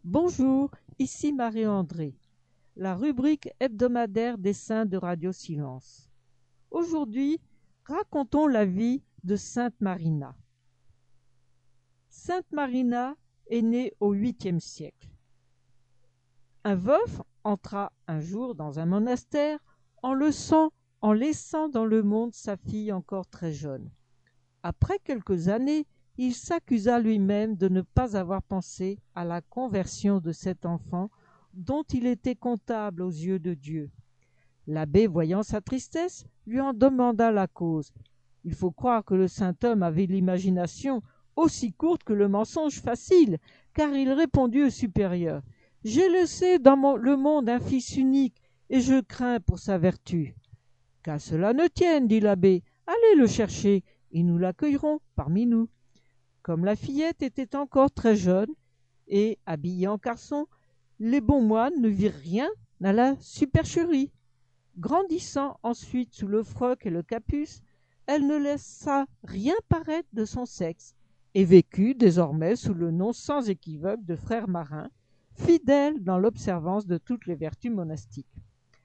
Bonjour, ici Marie-André, la rubrique hebdomadaire des saints de Radio Silence. Aujourd'hui, racontons la vie de Sainte Marina. Sainte Marina est née au 8e siècle. Un veuf entra un jour dans un monastère en laissant dans le monde sa fille encore très jeune. Après quelques années, il s'accusa lui-même de ne pas avoir pensé à la conversion de cet enfant dont il était comptable aux yeux de Dieu. L'abbé, voyant sa tristesse, lui en demanda la cause. Il faut croire que le saint homme avait l'imagination aussi courte que le mensonge facile, car il répondit au supérieur: « J'ai laissé dans le monde un fils unique, et je crains pour sa vertu. »« Qu'à cela ne tienne, dit l'abbé, allez le chercher, et nous l'accueillerons parmi nous. » Comme la fillette était encore très jeune et habillée en garçon, les bons moines ne virent rien à la supercherie. Grandissant ensuite sous le froc et le capuce, elle ne laissa rien paraître de son sexe et vécut désormais sous le nom sans équivoque de frère marin, fidèle dans l'observance de toutes les vertus monastiques.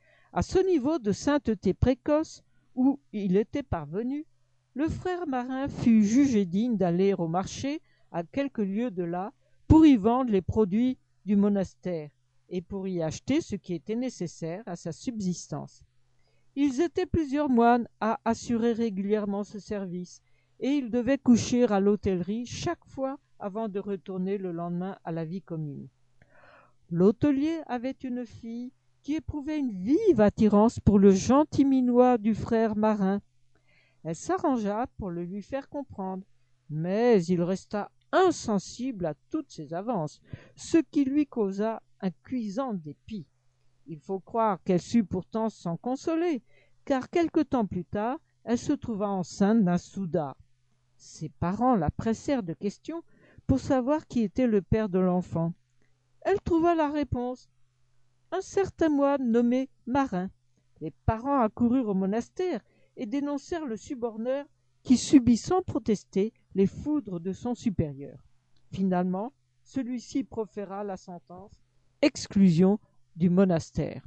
À ce niveau de sainteté précoce où il était parvenu, le frère marin fut jugé digne d'aller au marché à quelques lieues de là pour y vendre les produits du monastère et pour y acheter ce qui était nécessaire à sa subsistance. Ils étaient plusieurs moines à assurer régulièrement ce service, et ils devaient coucher à l'hôtellerie chaque fois avant de retourner le lendemain à la vie commune. L'hôtelier avait une fille qui éprouvait une vive attirance pour le gentil minois du frère marin. Elle s'arrangea pour le lui faire comprendre, mais il resta insensible à toutes ses avances, ce qui lui causa un cuisant dépit. Il faut croire qu'elle sut pourtant s'en consoler, car quelque temps plus tard, elle se trouva enceinte d'un soudard. Ses parents la pressèrent de questions pour savoir qui était le père de l'enfant. Elle trouva la réponse: un certain moine nommé Marin. Les parents accoururent au monastère et dénoncèrent le suborneur qui subit sans protester les foudres de son supérieur. Finalement, celui-ci proféra la sentence: exclusion du monastère.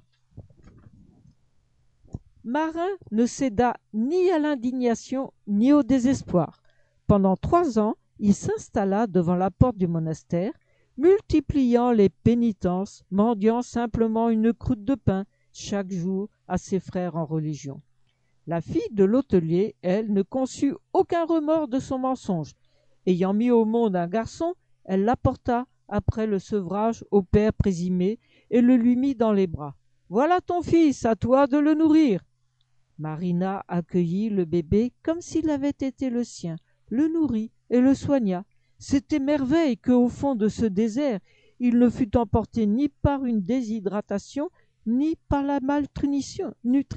Marin ne céda ni à l'indignation ni au désespoir. Pendant 3 ans, il s'installa devant la porte du monastère, multipliant les pénitences, mendiant simplement une croûte de pain chaque jour à ses frères en religion. La fille de l'hôtelier, elle, ne conçut aucun remords de son mensonge. Ayant mis au monde un garçon, elle l'apporta après le sevrage au père présumé et le lui mit dans les bras. « Voilà ton fils, à toi de le nourrir. » Marina accueillit le bébé comme s'il avait été le sien, le nourrit et le soigna. C'était merveille qu'au fond de ce désert, il ne fût emporté ni par une déshydratation, ni par la malnutrition,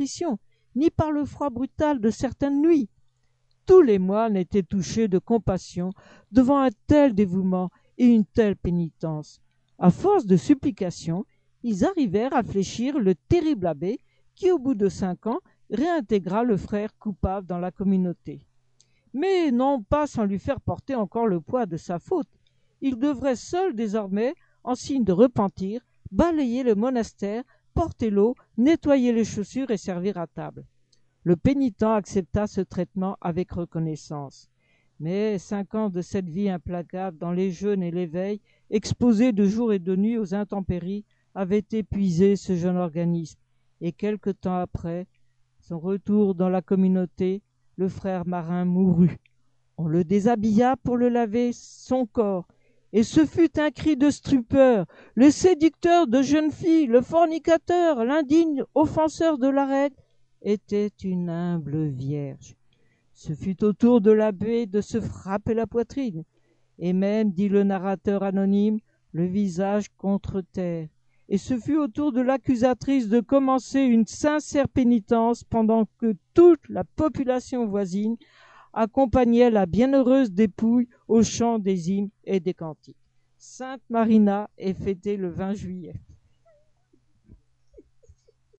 ni par le froid brutal de certaines nuits. Tous les moines étaient touchés de compassion devant un tel dévouement et une telle pénitence. À force de supplications, ils arrivèrent à fléchir le terrible abbé qui, au bout de 5 ans, réintégra le frère coupable dans la communauté. Mais non pas sans lui faire porter encore le poids de sa faute. Il devrait seul désormais, en signe de repentir, balayer le monastère, porter l'eau, nettoyer les chaussures et servir à table. Le pénitent accepta ce traitement avec reconnaissance. Mais 5 ans de cette vie implacable dans les jeûnes et les veilles, exposé de jour et de nuit aux intempéries, avaient épuisé ce jeune organisme, et quelque temps après son retour dans la communauté, le frère marin mourut. On le déshabilla pour le laver son corps, et ce fut un cri de stupeur. Le séducteur de jeunes filles, le fornicateur, l'indigne offenseur de la règle, était une humble vierge. Ce fut au tour de l'abbé de se frapper la poitrine, et même, dit le narrateur anonyme, le visage contre terre. Et ce fut au tour de l'accusatrice de commencer une sincère pénitence pendant que toute la population voisine accompagnait la bienheureuse dépouille au chant des hymnes et des cantiques. Sainte Marina est fêtée le 20 juillet.